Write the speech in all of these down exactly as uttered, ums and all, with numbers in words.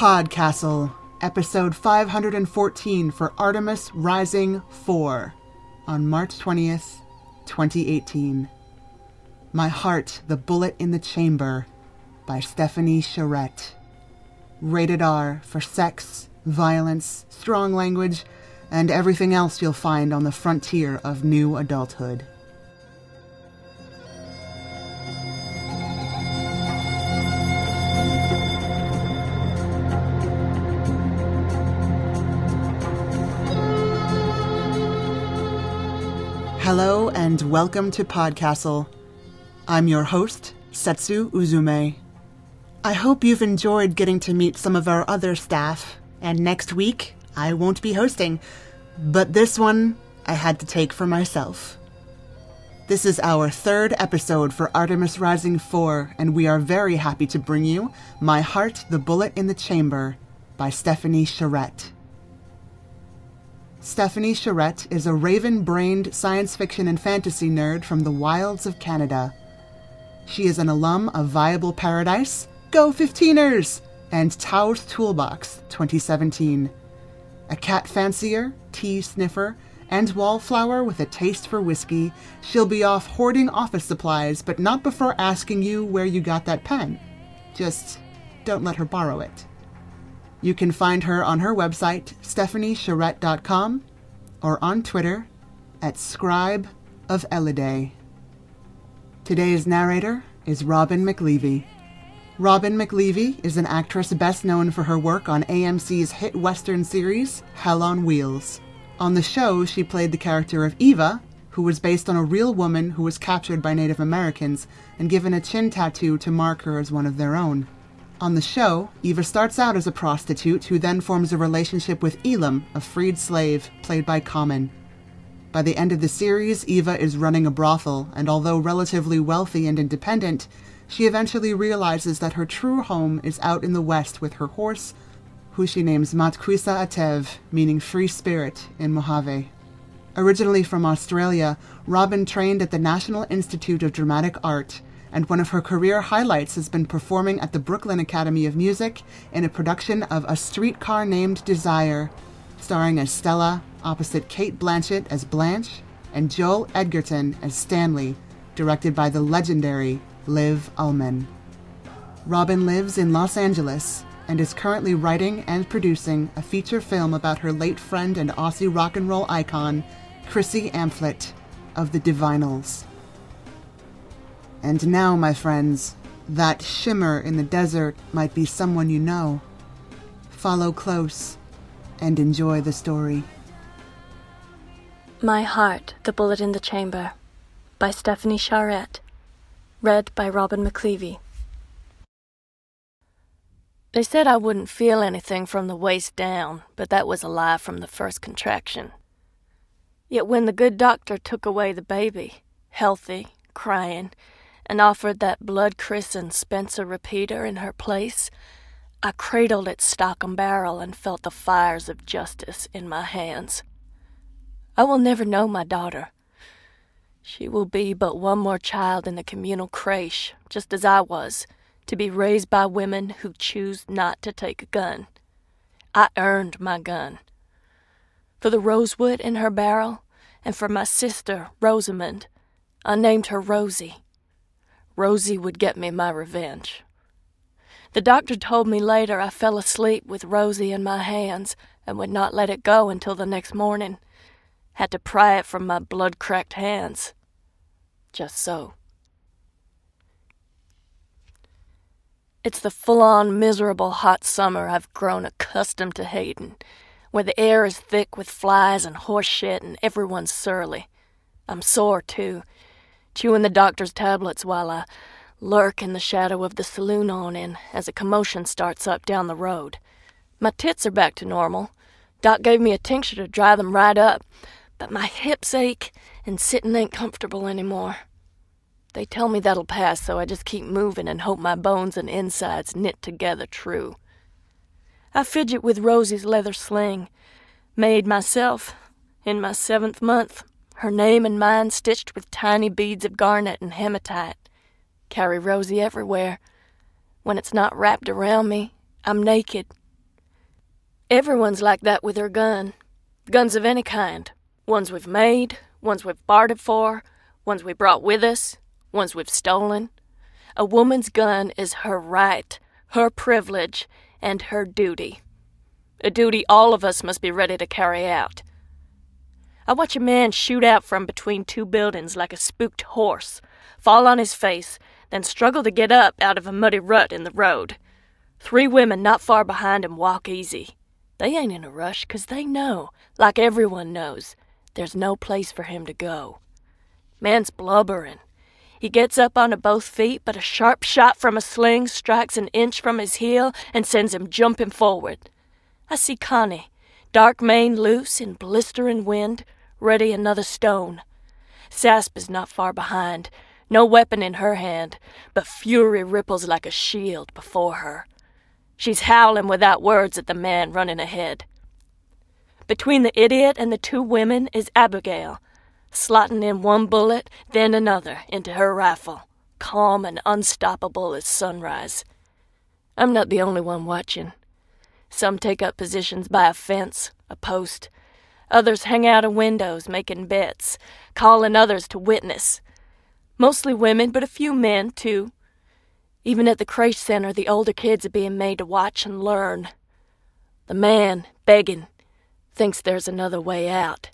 Podcastle, episode five hundred fourteen for Artemis Rising four, on March twentieth, twenty eighteen. My Heart, the Bullet in the Chamber, by Stephanie Charette. Rated R for sex, violence, strong language, and everything else you'll find on the frontier of new adulthood. Hello and welcome to Podcastle. I'm your host, Setsu Uzume. I hope you've enjoyed getting to meet some of our other staff, and next week I won't be hosting, but this one I had to take for myself. This is our third episode for Artemis Rising four, and we are very happy to bring you My Heart, the Bullet in the Chamber by Stephanie Charette. Stephanie Charette is a raven-brained science fiction and fantasy nerd from the wilds of Canada. She is an alum of Viable Paradise, Go fifteeners, and Tao's Toolbox twenty seventeen. A cat fancier, tea sniffer, and wallflower with a taste for whiskey, she'll be off hoarding office supplies, but not before asking you where you got that pen. Just don't let her borrow it. You can find her on her website, stephanie charette dot com, or on Twitter at Scribe of Eliday. Today's narrator is Robin McLeavy. Robin McLeavy is an actress best known for her work on A M C's hit Western series, Hell on Wheels. On the show, she played the character of Eva, who was based on a real woman who was captured by Native Americans and given a chin tattoo to mark her as one of their own. On the show, Eva starts out as a prostitute who then forms a relationship with Elam, a freed slave, played by Common. By the end of the series, Eva is running a brothel, and although relatively wealthy and independent, she eventually realizes that her true home is out in the west with her horse, who she names Matkwisa Atev, meaning free spirit in Mojave. Originally from Australia, Robin trained at the National Institute of Dramatic Art, and one of her career highlights has been performing at the Brooklyn Academy of Music in a production of A Streetcar Named Desire, starring as Stella opposite Cate Blanchett as Blanche and Joel Edgerton as Stanley, directed by the legendary Liv Ullmann. Robin lives in Los Angeles and is currently writing and producing a feature film about her late friend and Aussie rock and roll icon, Chrissy Amphlett of the Divinals. And now, my friends, that shimmer in the desert might be someone you know. Follow close and enjoy the story. My Heart, the Bullet in the Chamber, by Stephanie Charette. Read by Robin McLeavy. They said I wouldn't feel anything from the waist down, but that was a lie from the first contraction. Yet when the good doctor took away the baby, healthy, crying, and offered that blood-christened Spencer repeater in her place, I cradled it stock and barrel and felt the fires of justice in my hands. I will never know my daughter. She will be but one more child in the communal creche, just as I was, to be raised by women who choose not to take a gun. I earned my gun. For the rosewood in her barrel, and for my sister, Rosamond, I named her Rosie. Rosie would get me my revenge. The doctor told me later I fell asleep with Rosie in my hands and would not let it go until the next morning. Had to pry it from my blood-cracked hands. Just so. It's the full-on miserable hot summer I've grown accustomed to hating, where the air is thick with flies and horse shit and everyone's surly. I'm sore, too, chewing the doctor's tablets while I lurk in the shadow of the saloon awning as a commotion starts up down the road. My tits are back to normal. Doc gave me a tincture to dry them right up, but my hips ache and sitting ain't comfortable anymore. They tell me that'll pass, so I just keep moving and hope my bones and insides knit together true. I fidget with Rosie's leather sling, made myself in my seventh month, her name and mine stitched with tiny beads of garnet and hematite. Carry Rosie everywhere. When it's not wrapped around me, I'm naked, Everyone's like that with their gun. Guns of any kind. Ones we've made, ones we've bartered for, ones we brought with us, ones we've stolen. A woman's gun is her right, her privilege, and her duty. A duty all of us must be ready to carry out. I watch a man shoot out from between two buildings like a spooked horse, fall on his face, then struggle to get up out of a muddy rut in the road. Three women not far behind him walk easy. They ain't in a rush, 'cause they know, like everyone knows, there's no place for him to go. Man's blubbering. He gets up onto both feet, but a sharp shot from a sling strikes an inch from his heel and sends him jumping forward. I see Connie, dark mane loose in blistering wind, ready another stone. Sasp is not far behind, no weapon in her hand, but fury ripples like a shield before her. She's howling without words at the man running ahead. Between the idiot and the two women is Abigail, slotting in one bullet, then another into her rifle, calm and unstoppable as sunrise. I'm not the only one watching. Some take up positions by a fence, a post. Others hang out of windows, making bets, calling others to witness. Mostly women, but a few men, too. Even at the creche center, the older kids are being made to watch and learn. The man, begging, thinks there's another way out.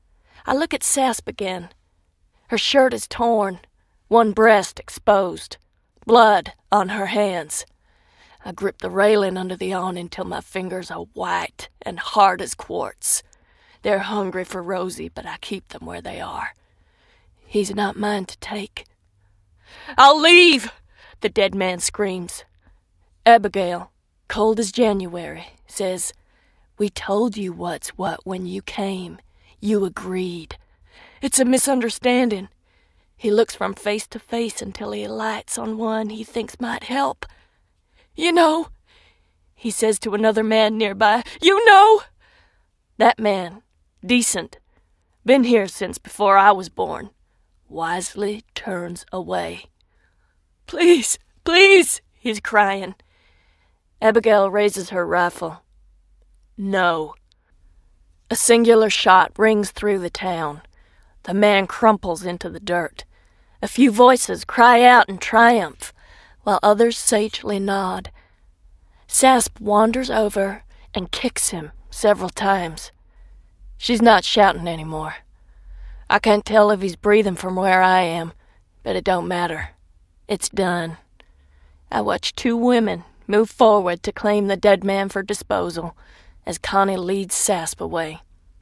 I look at Sasp again. Her shirt is torn, one breast exposed, blood on her hands. I grip the railing under the awning till my fingers are white and hard as quartz. They're hungry for Rosie, but I keep them where they are. He's not mine to take. "I'll leave!" the dead man screams. Abigail, cold as January, says, "We told you what's what when you came. You agreed. It's a misunderstanding." He looks from face to face until he lights on one he thinks might help. "You know," he says to another man nearby, "you know." That man, decent, been here since before I was born, wisely turns away. "Please, please," he's crying. Abigail raises her rifle. No. A singular shot rings through the town. The man crumples into the dirt. A few voices cry out in triumph, while others sagely nod. Sasp wanders over and kicks him several times. She's not shouting anymore. I can't tell if he's breathing from where I am, but it don't matter. It's done. I watch two women move forward to claim the dead man for disposal as Connie leads Sasp away.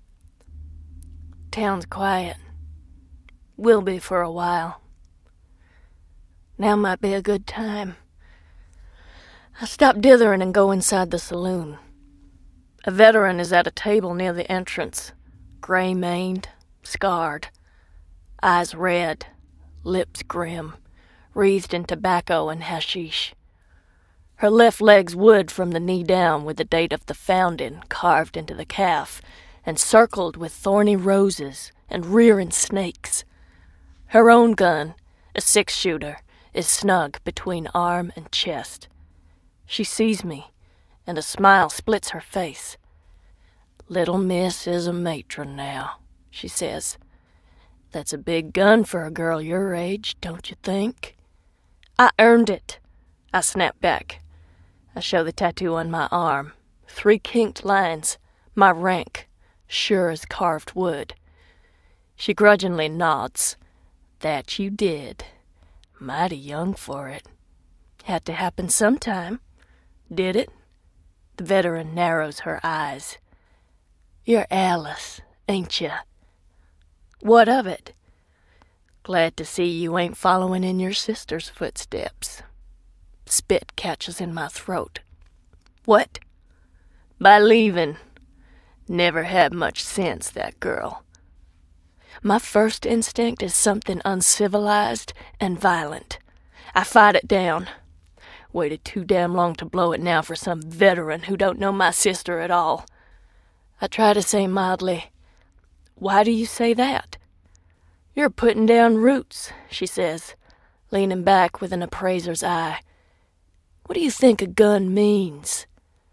Town's quiet. Will be for a while. Now might be a good time. I stop dithering and go inside the saloon. A veteran is at a table near the entrance, gray-maned, scarred, eyes red, lips grim, wreathed in tobacco and hashish. Her left leg's wood from the knee down with the date of the founding carved into the calf and circled with thorny roses and rearing snakes. Her own gun, a six-shooter, is snug between arm and chest. She sees me, and a smile splits her face. "Little Miss is a matron now," she says. "That's a big gun for a girl your age, don't you think?" "I earned it," I snap back. I show the tattoo on my arm. Three kinked lines, my rank, sure as carved wood. She grudgingly nods. "That you did. Mighty young for it. Had to happen sometime. Did it?" The veteran narrows her eyes. "You're Alice, ain't you?" "What of it?" "Glad to see you ain't following in your sister's footsteps." Spit catches in my throat. "What?" "By leaving. Never had much sense, that girl." My first instinct is something uncivilized and violent. I fight it down. Waited too damn long to blow it now for some veteran who don't know my sister at all. I try to say mildly, "Why do you say that?" "You're putting down roots," she says, leaning back with an appraiser's eye. "What do you think a gun means?"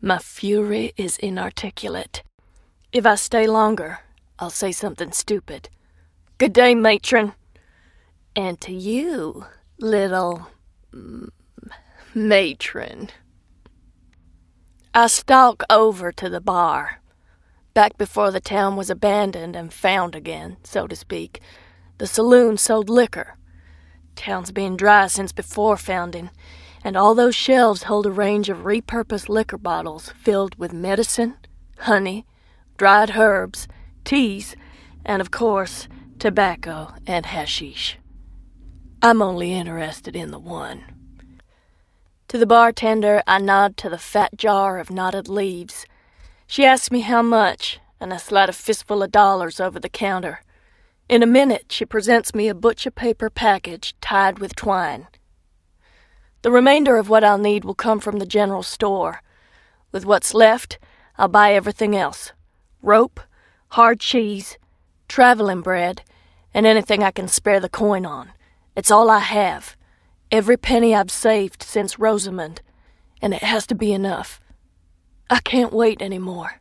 My fury is inarticulate. If I stay longer, I'll say something stupid. Good day, matron. And to you, little... Mm, matron. I stalk over to the bar. Back before the town was abandoned and found again, so to speak, the saloon sold liquor. Town's been dry since before founding, and all those shelves hold a range of repurposed liquor bottles filled with medicine, honey, dried herbs, teas, and, of course, tobacco and hashish. I'm only interested in the one. To the bartender, I nod to the fat jar of knotted leaves. She asks me how much, and I slide a fistful of dollars over the counter. In a minute, she presents me a butcher paper package tied with twine. The remainder of what I'll need will come from the general store. With what's left, I'll buy everything else. Rope, hard cheese, traveling bread, and anything I can spare the coin on. It's all I have. Every penny I've saved since Rosamond, and it has to be enough. I can't wait anymore.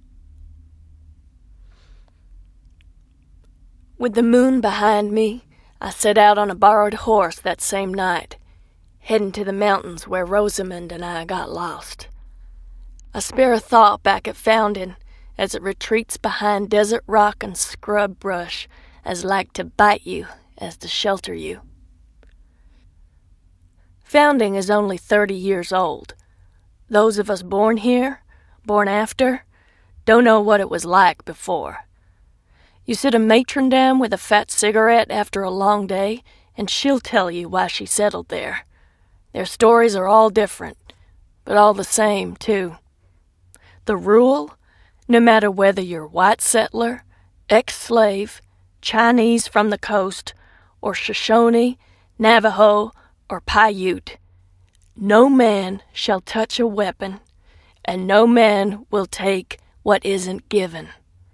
With the moon behind me, I set out on a borrowed horse that same night, heading to the mountains where Rosamond and I got lost. I spare a thought back at Founding as it retreats behind desert rock and scrub brush, as like to bite you as to shelter you. Founding is only thirty years old. Those of us born here, born after, don't know what it was like before. You sit a matron down with a fat cigarette after a long day, and she'll tell you why she settled there. Their stories are all different, but all the same, too. The rule, no matter whether you're white settler, ex-slave, Chinese from the coast, or Shoshone, Navajo, or Paiute, no man shall touch a weapon, and no man will take what isn't given.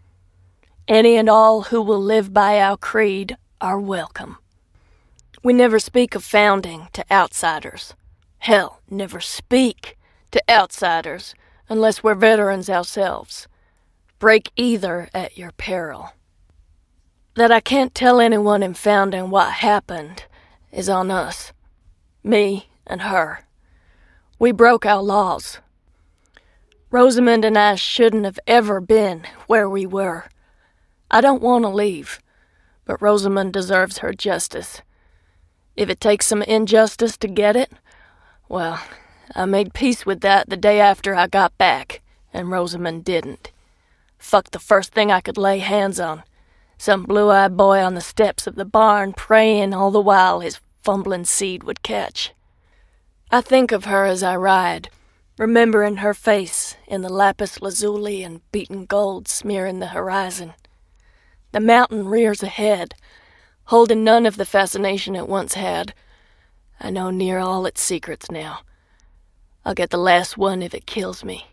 Any and all who will live by our creed are welcome. We never speak of Founding to outsiders. Hell, never speak to outsiders unless we're veterans ourselves. Break either at your peril. That I can't tell anyone in Founding what happened is on us. Me and her. We broke our laws. Rosamond and I shouldn't have ever been where we were. I don't want to leave, but Rosamond deserves her justice. If it takes some injustice to get it, well, I made peace with that the day after I got back, and Rosamond didn't. Fuck the first thing I could lay hands on. Some blue-eyed boy on the steps of the barn praying all the while his fumbling seed would catch. I think of her as I ride, remembering her face in the lapis lazuli and beaten gold smearing the horizon. The mountain rears ahead, holding none of the fascination it once had. I know near all its secrets now. I'll get the last one if it kills me.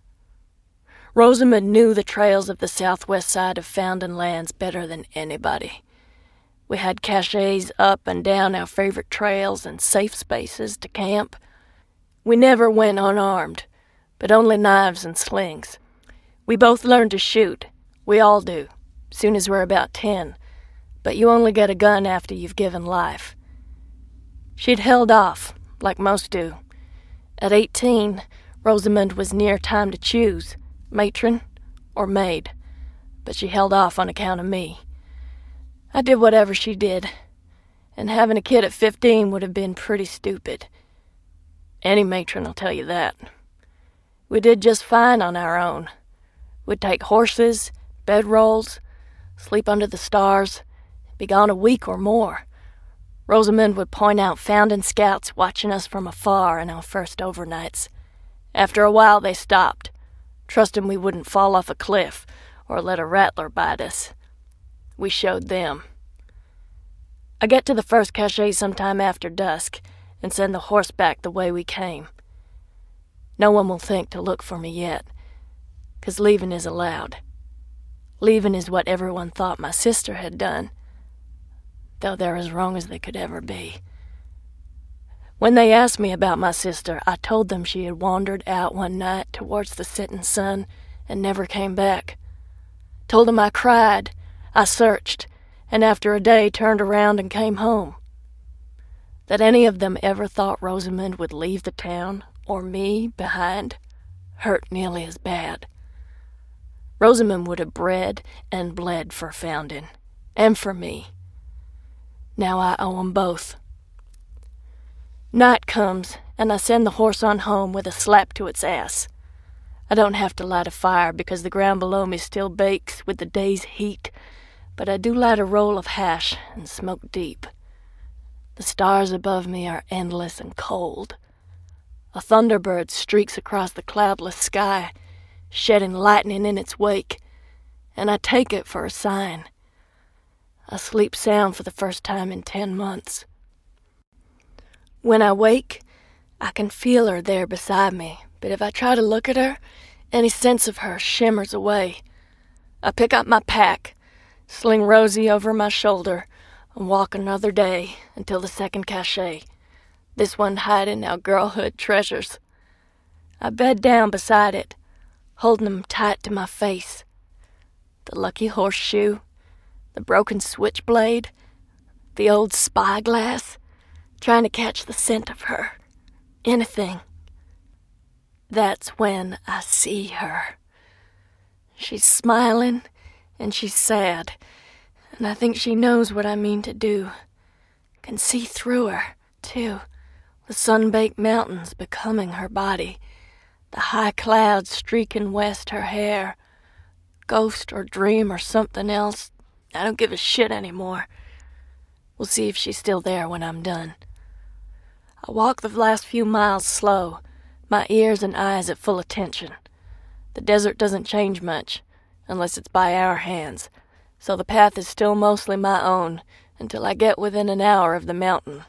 Rosamond knew the trails of the southwest side of Founding Lands better than anybody. We had caches up and down our favorite trails and safe spaces to camp. We never went unarmed, but only knives and slings. We both learned to shoot. We all do, soon as we're about ten, but you only get a gun after you've given life. She'd held off, like most do. At eighteen, Rosamond was near time to choose, matron or maid, but she held off on account of me. I did whatever she did, and having a kid at fifteen would have been pretty stupid. Any matron will tell you that. We did just fine on our own. We'd take horses, bedrolls, sleep under the stars, be gone a week or more. Rosamond would point out Founding scouts watching us from afar in our first overnights. After a while they stopped, trusting we wouldn't fall off a cliff or let a rattler bite us. We showed them. I get to the first cache sometime after dusk and send the horse back the way we came. No one will think to look for me yet, 'cause leaving is allowed. Leaving is what everyone thought my sister had done, though they're as wrong as they could ever be. When they asked me about my sister, I told them she had wandered out one night towards the setting sun and never came back. Told them I cried, I searched, and after a day turned around and came home. That any of them ever thought Rosamond would leave the town, or me, behind, hurt nearly as bad. Rosamond would have bred and bled for Fountain, and for me. Now I owe 'em both. Night comes, and I send the horse on home with a slap to its ass. I don't have to light a fire because the ground below me still bakes with the day's heat, but I do light a roll of hash and smoke deep. The stars above me are endless and cold. A thunderbird streaks across the cloudless sky, shedding lightning in its wake, and I take it for a sign. I sleep sound for the first time in ten months. When I wake, I can feel her there beside me, but if I try to look at her, any sense of her shimmers away. I pick up my pack, sling Rosie over my shoulder, and walk another day until the second cachet, this one hiding our girlhood treasures. I bed down beside it, holding them tight to my face. The lucky horseshoe, the broken switchblade, the old spyglass, trying to catch the scent of her. Anything. That's when I see her. She's smiling, and she's sad, and I think she knows what I mean to do. Can see through her, too, the sun-baked mountains becoming her body, the high clouds streaking west her hair. Ghost or dream or something else, I don't give a shit anymore. We'll see if she's still there when I'm done. I walk the last few miles slow, my ears and eyes at full attention. The desert doesn't change much, unless it's by our hands, so the path is still mostly my own until I get within an hour of the mountain.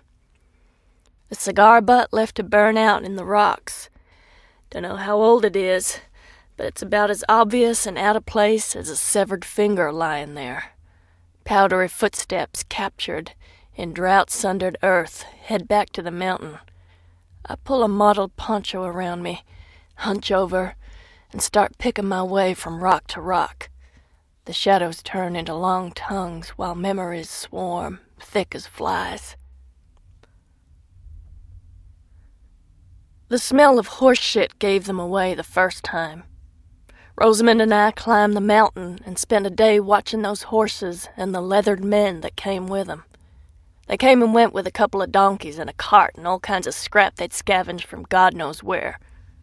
A cigar butt left to burn out in the rocks. Dunno how old it is, but it's about as obvious and out of place as a severed finger lying there. Powdery footsteps captured in drought-sundered earth head back to the mountain. I pull a mottled poncho around me, hunch over, and start picking my way from rock to rock. The shadows turn into long tongues while memories swarm, thick as flies. The smell of horse shit gave them away the first time. Rosamond and I climbed the mountain and spent a day watching those horses and the leathered men that came with them. They came and went with a couple of donkeys and a cart and all kinds of scrap they'd scavenged from God knows where.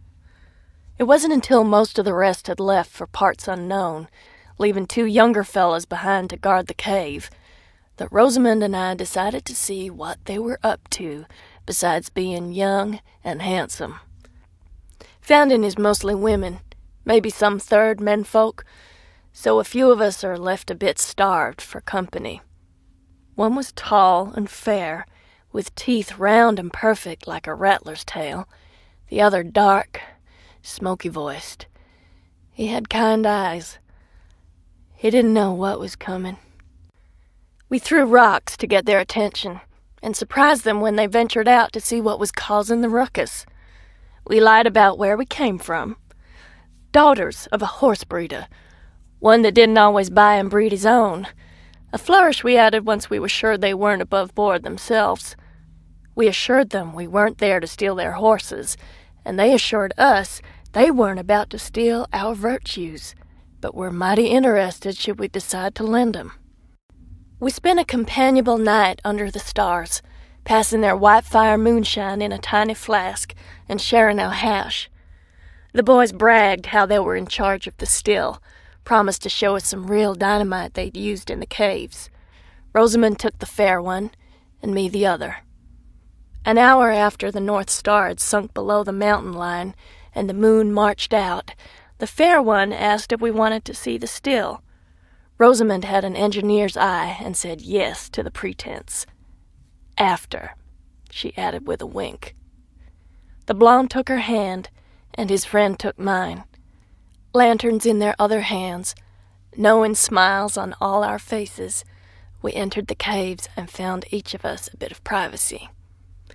It wasn't until most of the rest had left for parts unknown, leaving two younger fellas behind to guard the cave, that Rosamond and I decided to see what they were up to besides being young and handsome. Fountain is mostly women, maybe some third menfolk, so a few of us are left a bit starved for company. One was tall and fair, with teeth round and perfect like a rattler's tail. The other dark, smoky-voiced. He had kind eyes. He didn't know what was coming. We threw rocks to get their attention, and surprised them when they ventured out to see what was causing the ruckus. We lied about where we came from. Daughters of a horse breeder, one that didn't always buy and breed his own. A flourish we added once we were sure they weren't above board themselves. We assured them we weren't there to steal their horses, and they assured us they weren't about to steal our virtues, but were mighty interested should we decide to lend them. We spent a companionable night under the stars, passing their white-fire moonshine in a tiny flask and sharing our hash. The boys bragged how they were in charge of the still, promised to show us some real dynamite they'd used in the caves. Rosamond took the fair one, and me the other. An hour after the North Star had sunk below the mountain line and the moon marched out, the fair one asked if we wanted to see the still. Rosamond had an engineer's eye and said yes to the pretense. After, she added with a wink. The blonde took her hand, and his friend took mine. Lanterns in their other hands, knowing smiles on all our faces, we entered the caves and found each of us a bit of privacy.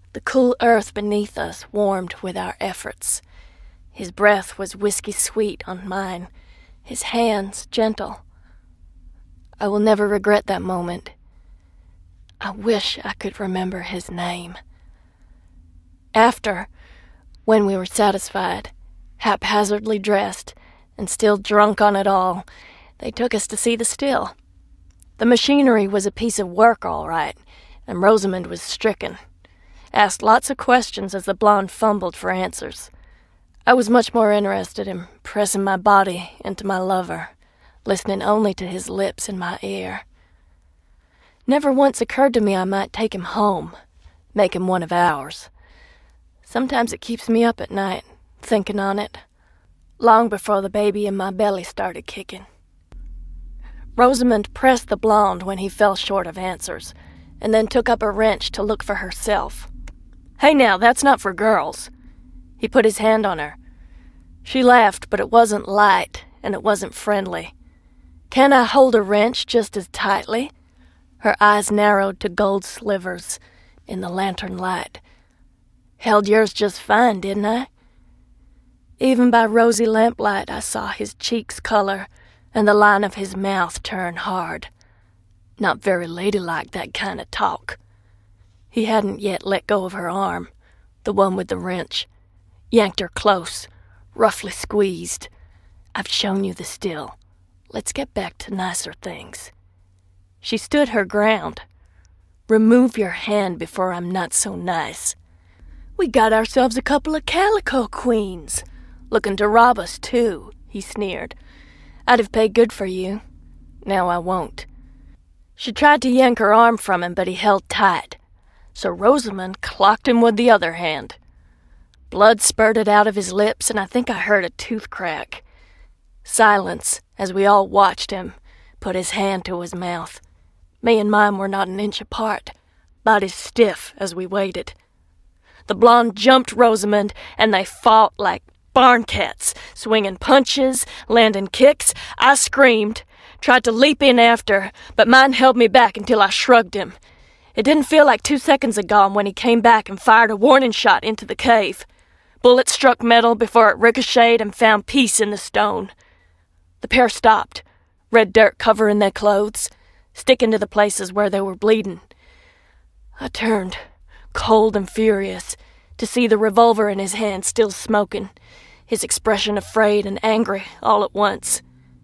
The cool earth beneath us warmed with our efforts. His breath was whiskey sweet on mine, his hands gentle. I will never regret that moment. I wish I could remember his name. After, when we were satisfied, haphazardly dressed, and still drunk on it all, they took us to see the still. The machinery was a piece of work, all right, and Rosamond was stricken. Asked lots of questions as the blonde fumbled for answers. I was much more interested in pressing my body into my lover, listening only to his lips in my ear. Never once occurred to me I might take him home, make him one of ours. Sometimes it keeps me up at night, thinking on it, long before the baby in my belly started kicking. Rosamond pressed the blonde when he fell short of answers, and then took up a wrench to look for herself. "Hey now, that's not for girls." He put his hand on her. She laughed, but it wasn't light, and it wasn't friendly. "Can I hold a wrench just as tightly?" Her eyes narrowed to gold slivers in the lantern light. "Held yours just fine, didn't I?" Even by rosy lamplight I saw his cheeks color and the line of his mouth turn hard. Not very ladylike, that kind of talk. He hadn't yet let go of her arm, the one with the wrench. Yanked her close, roughly squeezed. "I've shown you the still. Let's get back to nicer things." She stood her ground. "Remove your hand before I'm not so nice." "We got ourselves a couple of calico queens. Looking to rob us, too," he sneered. "I'd have paid good for you. Now I won't." She tried to yank her arm from him, but he held tight. So Rosamond clocked him with the other hand. Blood spurted out of his lips, and I think I heard a tooth crack. Silence, as we all watched him put his hand to his mouth. Me and mine were not an inch apart, bodies stiff as we waited. The blonde jumped Rosamond, and they fought like barn cats, swinging punches, landing kicks. I screamed, tried to leap in after, but mine held me back until I shrugged him. It didn't feel like two seconds had gone when he came back and fired a warning shot into the cave. Bullet struck metal before it ricocheted and found peace in the stone. The pair stopped, red dirt covering their clothes, sticking to the places where they were bleeding. I turned, cold and furious, to see the revolver in his hand still smoking, his expression afraid and angry all at once.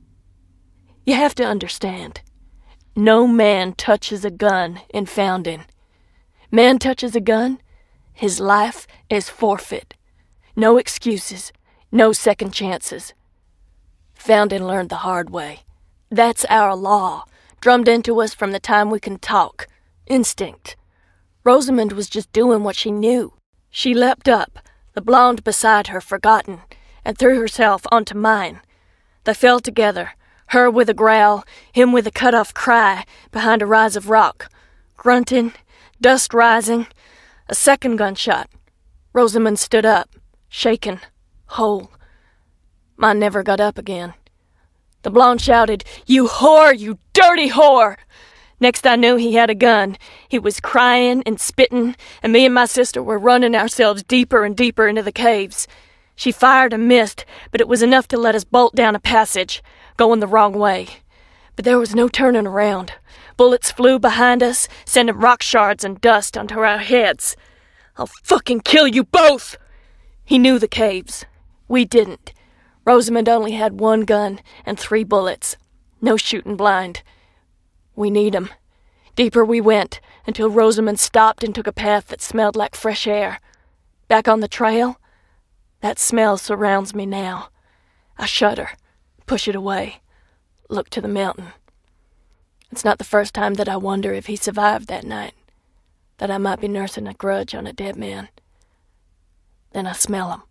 You have to understand, no man touches a gun in Founding. Man touches a gun, his life is forfeit. No excuses, no second chances. Founding learned the hard way. That's our law, drummed into us from the time we can talk. Instinct. Rosamond was just doing what she knew. She leapt up, the blonde beside her forgotten, and threw herself onto mine. They fell together, her with a growl, him with a cut-off cry, behind a rise of rock. Grunting, dust rising, a second gunshot. Rosamond stood up, shaken, whole. Mine never got up again. The blonde shouted, "You whore, you dirty whore!" Next I knew he had a gun. He was crying and spitting, and me and my sister were running ourselves deeper and deeper into the caves. She fired and missed, but it was enough to let us bolt down a passage, going the wrong way. But there was no turning around. Bullets flew behind us, sending rock shards and dust onto our heads. "I'll fucking kill you both!" He knew the caves. We didn't. Rosamond only had one gun and three bullets. No shooting blind. We need 'em. Deeper we went, until Rosamond stopped and took a path that smelled like fresh air. Back on the trail, that smell surrounds me now. I shudder, push it away, look to the mountain. It's not the first time that I wonder if he survived that night, that I might be nursing a grudge on a dead man. Then I smell 'em.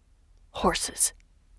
Horses.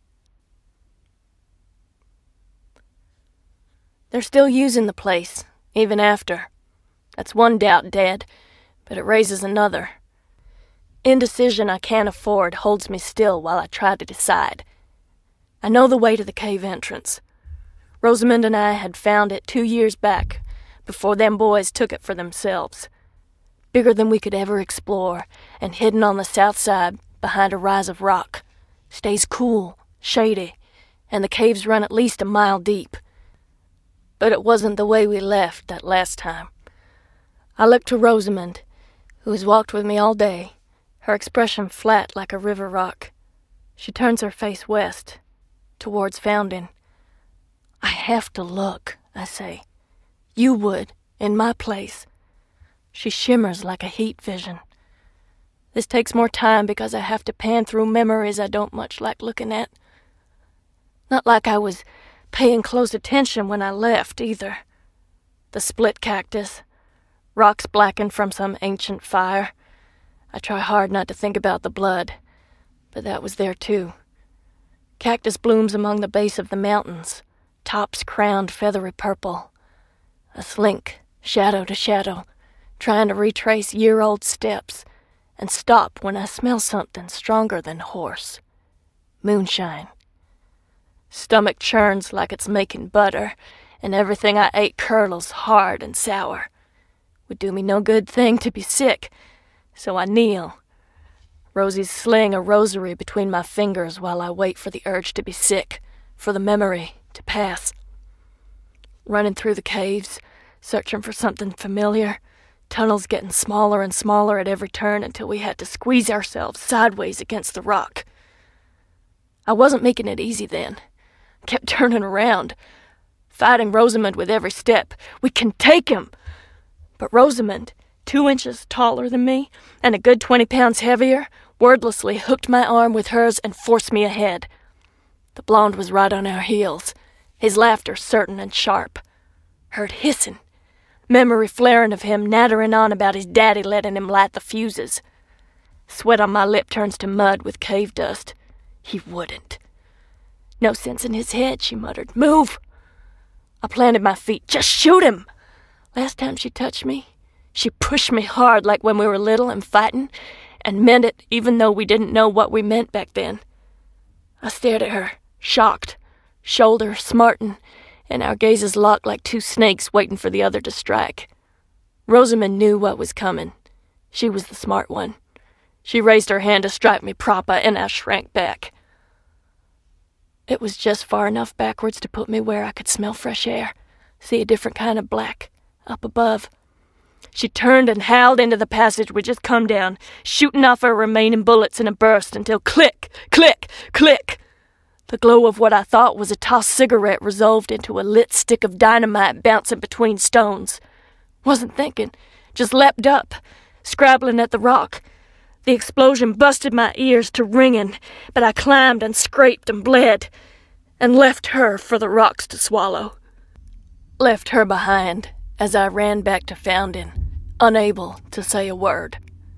They're still using the place, even after. That's one doubt dead, but it raises another. Indecision I can't afford holds me still while I try to decide. I know the way to the cave entrance. Rosamond and I had found it two years back, before them boys took it for themselves. bigger than we could ever explore, and hidden on the south side behind a rise of rock. Stays cool, shady, and the caves run at least a mile deep. But it wasn't the way we left that last time. I looked to Rosamond, who has walked with me all day, her expression flat like a river rock. She turns her face west, towards Fountain. I have to look, I say. You would, in my place. She shimmers like a heat vision. This takes more time because I have to pan through memories I don't much like looking at. Not like I was paying close attention when I left, either. The split cactus, rocks blackened from some ancient fire. I try hard not to think about the blood, but that was there too. Cactus blooms among the base of the mountains, tops crowned feathery purple. I slink, shadow to shadow, trying to retrace year-old steps, and stop when I smell something stronger than horse. Moonshine. Stomach churns like it's making butter, and everything I ate curdles hard and sour. Would do me no good thing to be sick, so I kneel. Rosie's sling a rosary between my fingers while I wait for the urge to be sick, for the memory to pass. Running through the caves, searching for something familiar, tunnels getting smaller and smaller at every turn until we had to squeeze ourselves sideways against the rock. I wasn't making it easy then. Kept turning around, fighting Rosamond with every step. We can take him! But Rosamond, two inches taller than me and a good twenty pounds heavier, wordlessly hooked my arm with hers and forced me ahead. The blonde was right on our heels, his laughter certain and sharp. Heard hissing, memory flaring of him nattering on about his daddy letting him light the fuses. Sweat on my lip turns to mud with cave dust. He wouldn't. No sense in his head, she muttered. Move! I planted my feet. Just shoot him! Last time she touched me, she pushed me hard like when we were little and fighting, and meant it even though we didn't know what we meant back then. I stared at her, shocked, shoulder smarting, and our gazes locked like two snakes waiting for the other to strike. Rosamond knew what was coming. She was the smart one. She raised her hand to strike me proper, and I shrank back. It was just far enough backwards to put me where I could smell fresh air, see a different kind of black, up above. She turned and howled into the passage we'd just come down, shooting off her remaining bullets in a burst until click, click, click. The glow of what I thought was a tossed cigarette resolved into a lit stick of dynamite bouncing between stones. Wasn't thinking, just leapt up, scrabbling at the rock. The explosion busted my ears to ringing, but I climbed and scraped and bled, and left her for the rocks to swallow. Left her behind as I ran back to Fountain, unable to say a word.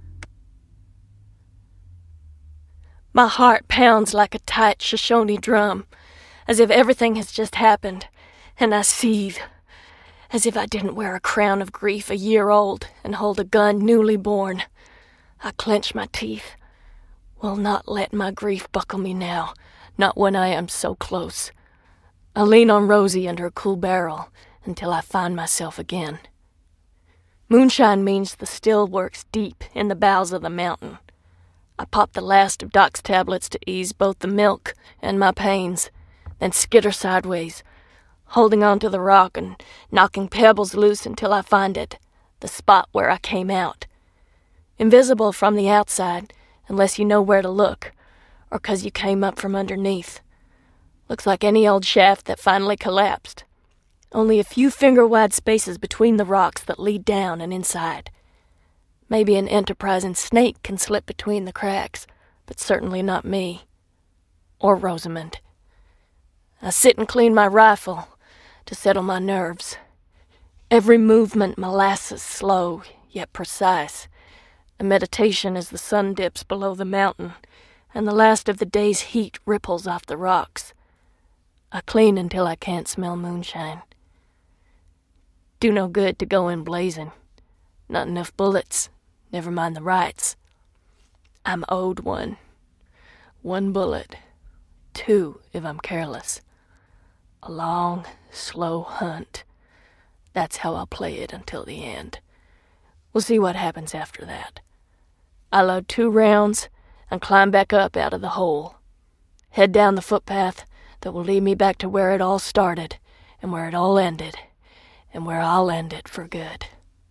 My heart pounds like a tight Shoshone drum, as if everything has just happened, and I seethe, as if I didn't wear a crown of grief a year old and hold a gun newly born. I clench my teeth. Will not let my grief buckle me now, not when I am so close. I lean on Rosie and her cool barrel until I find myself again. Moonshine means the still works deep in the bowels of the mountain. I pop the last of Doc's tablets to ease both the milk and my pains, then skitter sideways, holding on to the rock and knocking pebbles loose until I find it, the spot where I came out. Invisible from the outside, unless you know where to look, or 'cause you came up from underneath. Looks like any old shaft that finally collapsed. Only a few finger-wide spaces between the rocks that lead down and inside. Maybe an enterprising snake can slip between the cracks, but certainly not me. Or Rosamond. I sit and clean my rifle to settle my nerves. Every movement molasses slow, yet precise. A meditation as the sun dips below the mountain, and the last of the day's heat ripples off the rocks. I clean until I can't smell moonshine. Do no good to go in blazing. Not enough bullets, never mind the rights. I'm owed one. One bullet. Two, if I'm careless. A long, slow hunt. That's how I'll play it until the end. We'll see what happens after that. I load two rounds and climb back up out of the hole. Head down the footpath that will lead me back to where it all started and where it all ended and where I'll end it for good.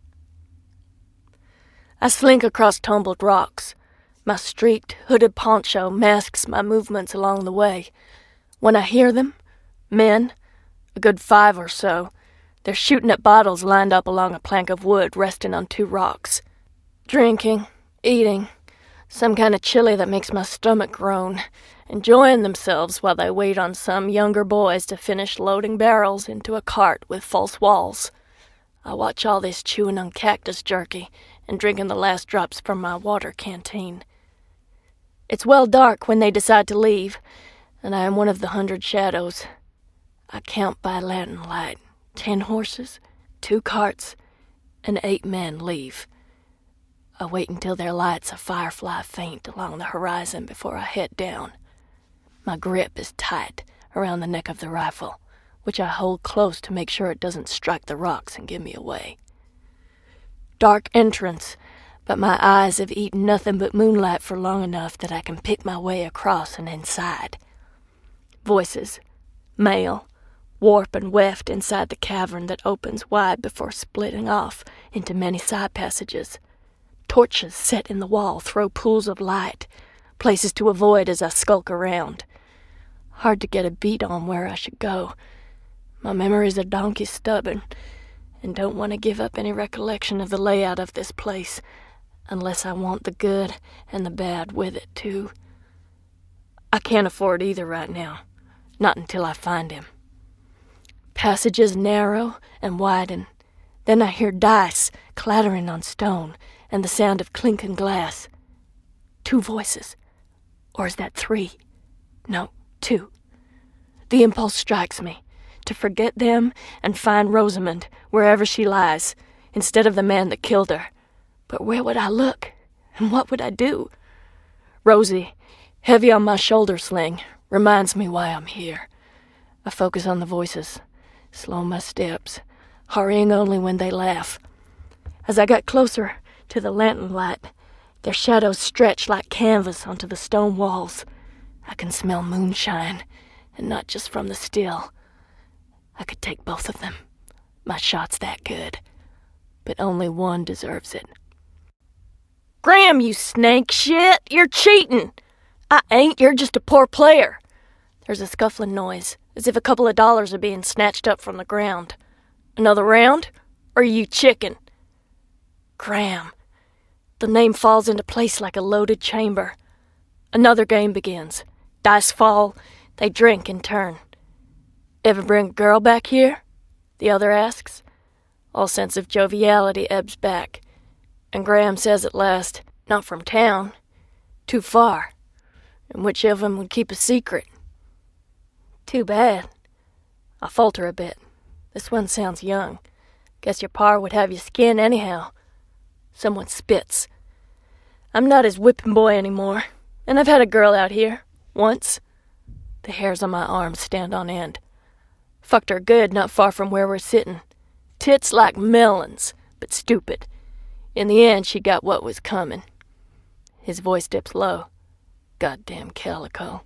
I slink across tumbled rocks. My streaked, hooded poncho masks my movements along the way. When I hear them, men, a good five or so, they're shooting at bottles lined up along a plank of wood resting on two rocks. Drinking, eating, some kind of chili that makes my stomach groan, enjoying themselves while they wait on some younger boys to finish loading barrels into a cart with false walls. I watch all this chewing on cactus jerky and drinking the last drops from my water canteen. It's well dark when they decide to leave, and I am one of the hundred shadows. I count by lantern light. Ten horses, two carts, and eight men leave. I wait until their lights a firefly faint along the horizon before I head down. My grip is tight around the neck of the rifle, which I hold close to make sure it doesn't strike the rocks and give me away. Dark entrance, but my eyes have eaten nothing but moonlight for long enough that I can pick my way across and inside. Voices, male, warp and weft inside the cavern that opens wide before splitting off into many side passages. Torches set in the wall throw pools of light, places to avoid as I skulk around. Hard to get a beat on where I should go. My memories are donkey stubborn, and don't want to give up any recollection of the layout of this place, unless I want the good and the bad with it, too. I can't afford either right now, not until I find him. Passages narrow and widen. Then I hear dice clattering on stone and the sound of clinking glass. Two voices. Or is that three? No, two. The impulse strikes me to forget them and find Rosamond wherever she lies, instead of the man that killed her. But where would I look? And what would I do? Rosie, heavy on my shoulder sling, reminds me why I'm here. I focus on the voices. Slow my steps, hurrying only when they laugh. As I got closer to the lantern light, their shadows stretched like canvas onto the stone walls. I can smell moonshine, and not just from the still. I could take both of them. My shot's that good. But only one deserves it. Graham, you snake shit! You're cheating! I ain't, you're just a poor player. There's a scuffling noise, as if a couple of dollars are being snatched up from the ground. Another round? Or are you chicken? Graham. The name falls into place like a loaded chamber. Another game begins. Dice fall. They drink in turn. Ever bring a girl back here? The other asks. All sense of joviality ebbs back. And Graham says at last, not from town. Too far. And which of them would keep a secret? Too bad. I falter a bit. This one sounds young. Guess your par would have your skin anyhow. Someone spits. I'm not his whipping boy anymore, and I've had a girl out here, once. The hairs on my arms stand on end. Fucked her good not far from where we're sitting. Tits like melons, but stupid. In the end, she got what was coming. His voice dips low. Goddamn calico.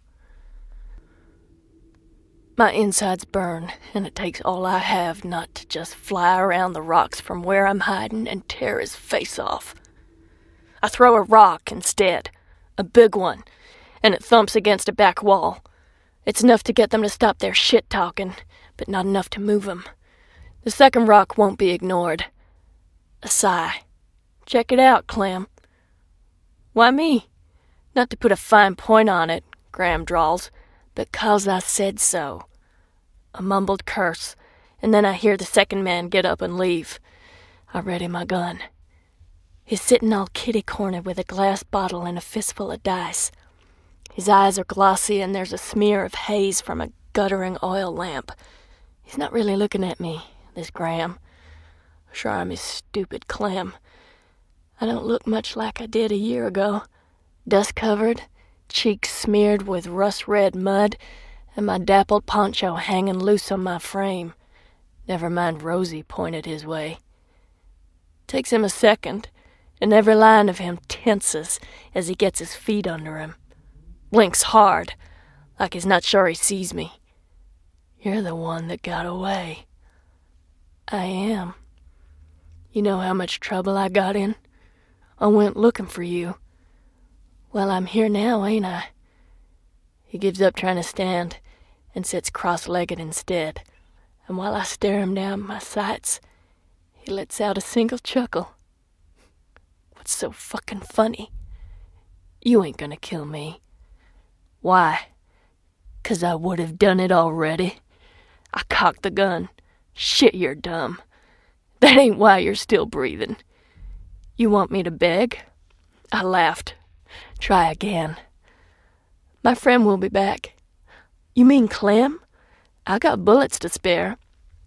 My insides burn, and it takes all I have not to just fly around the rocks from where I'm hiding and tear his face off. I throw a rock instead, a big one, and it thumps against a back wall. It's enough to get them to stop their shit-talking, but not enough to move them. The second rock won't be ignored. A sigh. Check it out, Clem. Why me? Not to put a fine point on it, Graham drawls, but 'cause I said so. A mumbled curse, and then I hear the second man get up and leave. I ready my gun. He's sitting all kitty-cornered with a glass bottle and a fistful of dice. His eyes are glossy, and there's a smear of haze from a guttering oil lamp. He's not really looking at me, this Graham. Sure, I'm his stupid Clem. I don't look much like I did a year ago. Dust-covered, cheeks smeared with rust-red mud, and my dappled poncho hanging loose on my frame. Never mind Rosie pointed his way. Takes him a second, and every line of him tenses as he gets his feet under him. Blinks hard, like he's not sure he sees me. You're the one that got away. I am. You know how much trouble I got in? I went looking for you. Well, I'm here now, ain't I? He gives up trying to stand and sits cross-legged instead. And while I stare him down my sights, he lets out a single chuckle. What's so fucking funny? You ain't gonna kill me. Why? 'Cause I would have done it already. I cocked the gun. Shit, you're dumb. That ain't why you're still breathing. You want me to beg? I laughed. Try again. My friend will be back. You mean Clem? I got bullets to spare.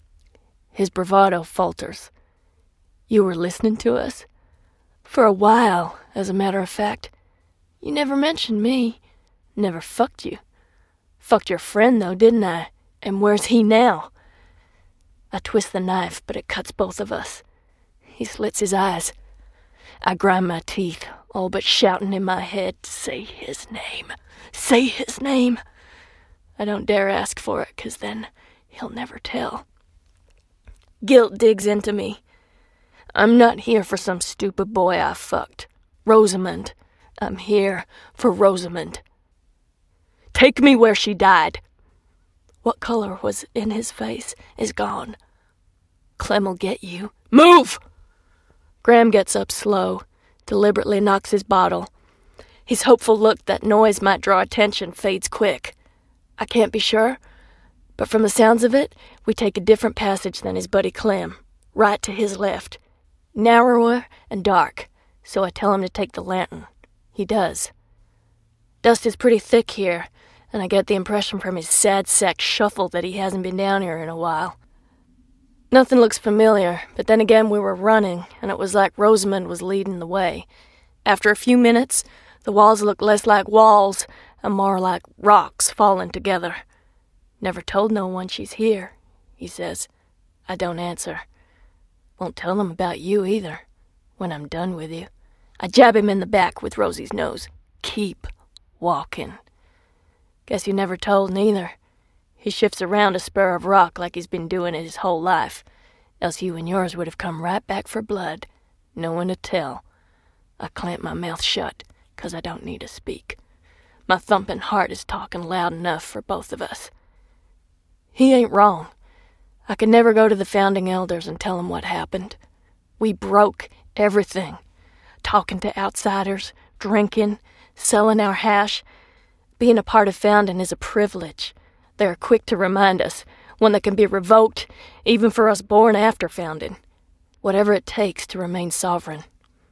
His bravado falters. You were listening to us? For a while, as a matter of fact. You never mentioned me. Never fucked you. Fucked your friend, though, didn't I? And where's he now? I twist the knife, but it cuts both of us. He slits his eyes. I grind my teeth, all but shouting in my head to say his name. Say his name. I don't dare ask for it, 'cause then he'll never tell. Guilt digs into me. I'm not here for some stupid boy I fucked. Rosamond. I'm here for Rosamond. Take me where she died. What color was in his face is gone. Clem'll get you. Move! Graham gets up slow, deliberately knocks his bottle. His hopeful look that noise might draw attention fades quick. I can't be sure, but from the sounds of it, we take a different passage than his buddy Clem, right to his left. Narrower and dark, so I tell him to take the lantern. He does. Dust is pretty thick here, and I get the impression from his sad sack shuffle that he hasn't been down here in a while. Nothing looks familiar, but then again we were running, and it was like Rosamond was leading the way. After a few minutes, the walls look less like walls and more like rocks falling together. Never told no one she's here, he says. I don't answer. Won't tell them about you either, when I'm done with you. I jab him in the back with Rosie's nose. Keep walking. Guess you never told neither. He shifts around a spur of rock like he's been doing it his whole life, else you and yours would have come right back for blood. No one to tell. I clamp my mouth shut, 'cause I don't need to speak. My thumping heart is talking loud enough for both of us. He ain't wrong. I could never go to the founding elders and tell them what happened. We broke everything. Talking to outsiders, drinking, selling our hash. Being a part of Founding is a privilege. They're quick to remind us, one that can be revoked, even for us born after Founding. Whatever it takes to remain sovereign.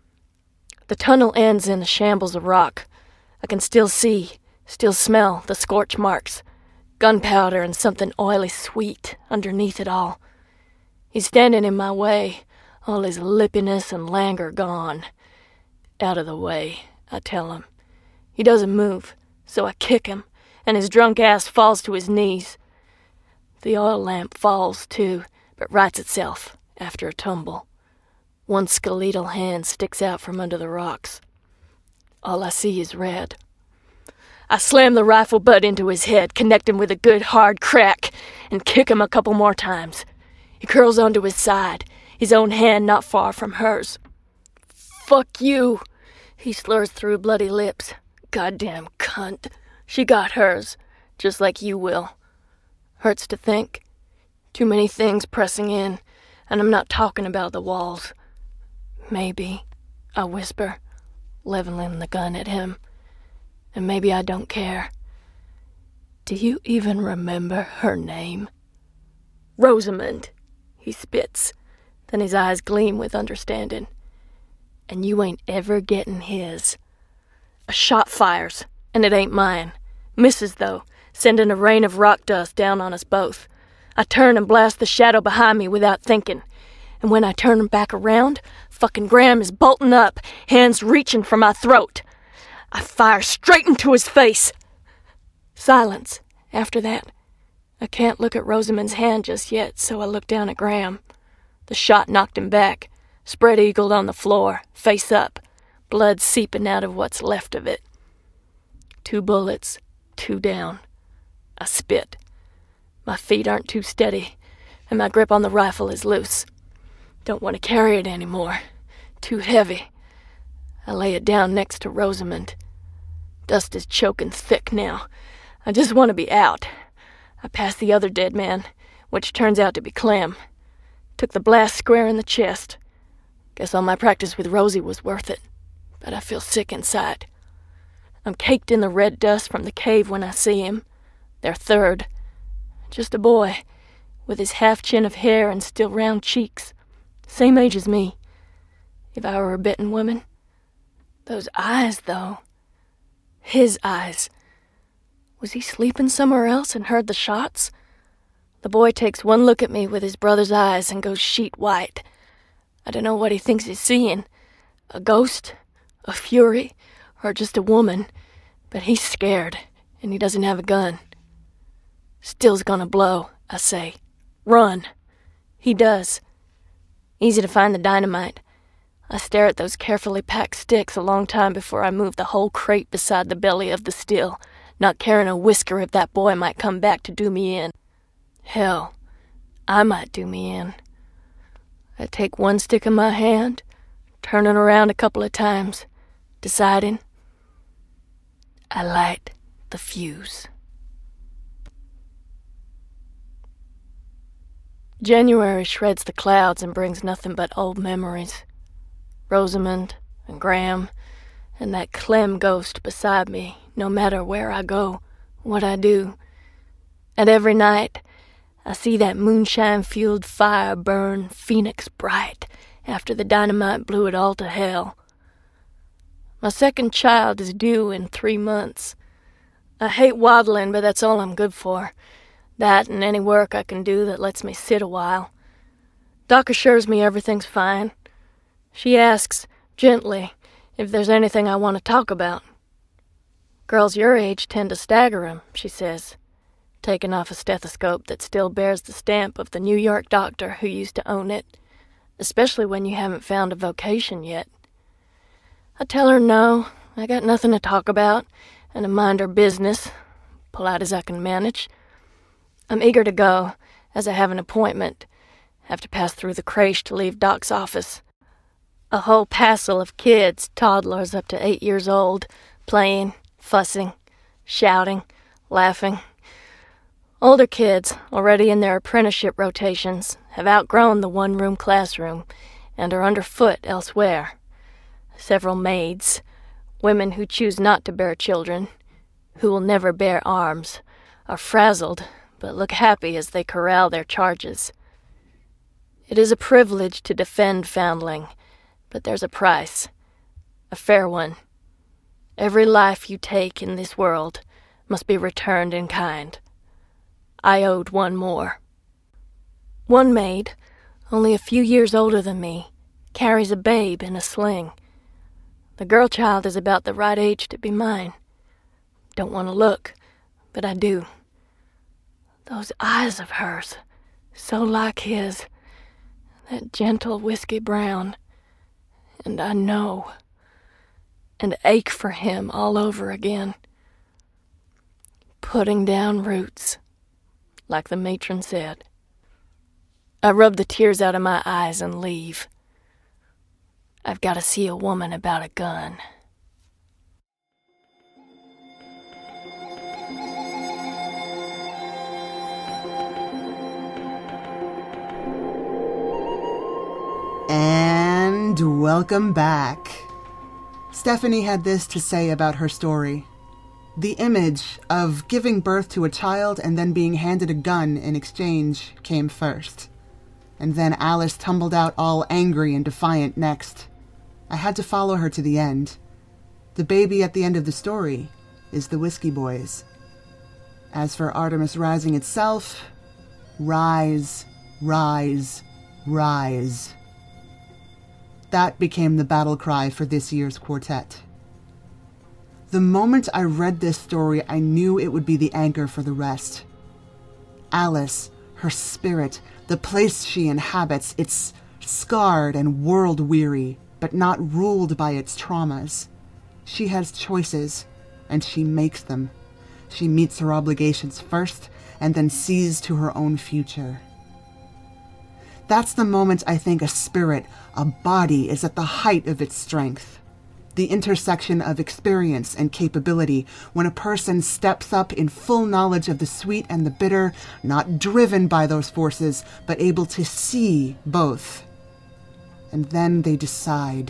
The tunnel ends in a shambles of rock. I can still see, still smell the scorch marks. Gunpowder and something oily sweet underneath it all. He's standing in my way, all his lippiness and languor gone. Out of the way, I tell him. He doesn't move, so I kick him, and his drunk ass falls to his knees. The oil lamp falls, too, but rights itself after a tumble. One skeletal hand sticks out from under the rocks. All I see is red. I slam the rifle butt into his head, connect him with a good hard crack, and kick him a couple more times. He curls onto his side, his own hand not far from hers. Fuck you, he slurs through bloody lips. Goddamn cunt. She got hers, just like you will. Hurts to think. Too many things pressing in, and I'm not talking about the walls. Maybe, I whisper, leveling the gun at him. And maybe I don't care. Do you even remember her name? Rosamond, he spits. Then his eyes gleam with understanding. And you ain't ever getting his. A shot fires, and it ain't mine. Misses, though, sending a rain of rock dust down on us both. I turn and blast the shadow behind me without thinking. And when I turn back around, fucking Graham is bolting up, hands reaching for my throat. I fire straight into his face. Silence after that. I can't look at Rosamond's hand just yet, so I look down at Graham. The shot knocked him back, spread-eagled on the floor, face up, blood seeping out of what's left of it. Two bullets, two down. I spit. My feet aren't too steady, and my grip on the rifle is loose. Don't want to carry it anymore. Too heavy. I lay it down next to Rosamond. Dust is choking thick now. I just want to be out. I pass the other dead man, which turns out to be Clem. Took the blast square in the chest. Guess all my practice with Rosie was worth it, but I feel sick inside. I'm caked in the red dust from the cave when I see him. Their third. Just a boy, with his half-chin of hair and still round cheeks. Same age as me. If I were a bitten woman. Those eyes, though. His eyes. Was he sleeping somewhere else and heard the shots? The boy takes one look at me with his brother's eyes and goes sheet white. I don't know what he thinks he's seeing. A ghost? A fury? Or just a woman? But he's scared, and he doesn't have a gun. Still's gonna blow, I say. Run. He does. Easy to find the dynamite. I stare at those carefully packed sticks a long time before I move the whole crate beside the belly of the still, not caring a whisker if that boy might come back to do me in. Hell, I might do me in. I take one stick in my hand, turn it around a couple of times, deciding I light the fuse. January shreds the clouds and brings nothing but old memories. Rosamond and Graham and that Clem ghost beside me, no matter where I go, what I do. And every night I see that moonshine-fueled fire burn phoenix bright after the dynamite blew it all to hell. My second child is due in three months. I hate waddling, but that's all I'm good for. That and any work I can do that lets me sit a while. Doc assures me everything's fine. She asks, gently, if there's anything I want to talk about. Girls your age tend to stagger 'em, she says, taking off a stethoscope that still bears the stamp of the New York doctor who used to own it, especially when you haven't found a vocation yet. I tell her no, I got nothing to talk about, and to mind her business, polite as I can manage. I'm eager to go, as I have an appointment. Have to pass through the creche to leave Doc's office. A whole passel of kids, toddlers up to eight years old, playing, fussing, shouting, laughing. Older kids, already in their apprenticeship rotations, have outgrown the one-room classroom and are underfoot elsewhere. Several maids, women who choose not to bear children, who will never bear arms, are frazzled but look happy as they corral their charges. It is a privilege to defend foundling, but there's a price, a fair one. Every life you take in this world must be returned in kind. I owed one more. One maid, only a few years older than me, carries a babe in a sling. The girl child is about the right age to be mine. Don't want to look, but I do. Those eyes of hers, so like his, that gentle whiskey brown, and I know, and ache for him all over again. Putting down roots, like the matron said. I rub the tears out of my eyes and leave. I've got to see a woman about a gun. And welcome back. Stephanie had this to say about her story. The image of giving birth to a child and then being handed a gun in exchange came first. And then Alice tumbled out all angry and defiant next. I had to follow her to the end. The baby at the end of the story is the Whiskey Boys. As for Artemis Rising itself, rise, rise, rise. That became the battle cry for this year's quartet. The moment I read this story, I knew it would be the anchor for the rest. Alice, her spirit, the place she inhabits, it's Scarred and world-weary, but not ruled by its traumas. She has choices, and she makes them. She meets her obligations first, and then sees to her own future. That's the moment I think a spirit, a body, is at the height of its strength. The intersection of experience and capability, when a person steps up in full knowledge of the sweet and the bitter, not driven by those forces, but able to see both. And then they decide.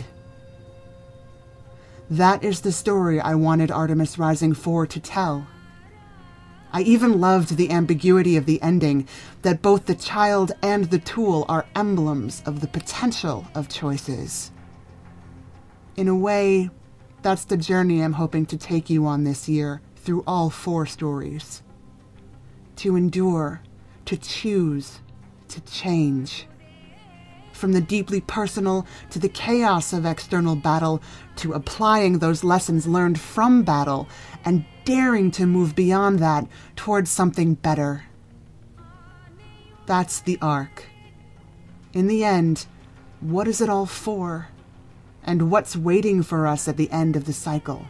That is the story I wanted Artemis Rising four to tell. I even loved the ambiguity of the ending, that both the child and the tool are emblems of the potential of choices. In a way, that's the journey I'm hoping to take you on this year through all four stories. To endure, to choose, to change. From the deeply personal to the chaos of external battle, to applying those lessons learned from battle and daring to move beyond that towards something better. That's the arc. In the end, what is it all for? And what's waiting for us at the end of the cycle?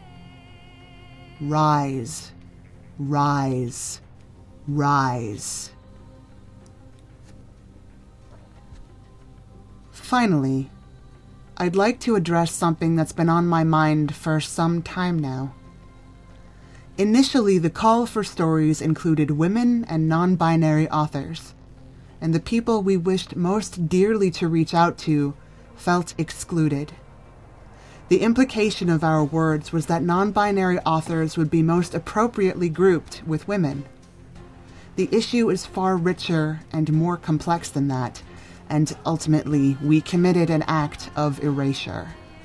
Rise, rise, rise. Finally, I'd like to address something that's been on my mind for some time now. Initially, the call for stories included women and non-binary authors, and the people we wished most dearly to reach out to felt excluded. The implication of our words was that non-binary authors would be most appropriately grouped with women. The issue is far richer and more complex than that, and ultimately we committed an act of erasure.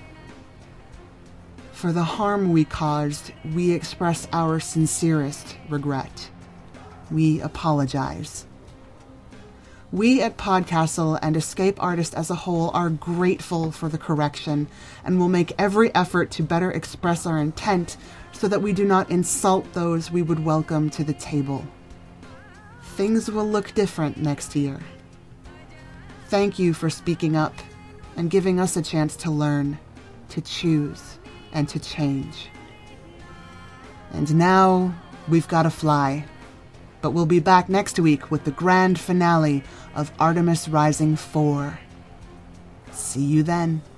For the harm we caused, we express our sincerest regret. We apologize. We at Podcastle and Escape Artist as a whole are grateful for the correction and will make every effort to better express our intent so that we do not insult those we would welcome to the table. Things will look different next year. Thank you for speaking up and giving us a chance to learn, to choose, and to change. And now we've got to fly. But we'll be back next week with the grand finale of Artemis Rising four. See you then.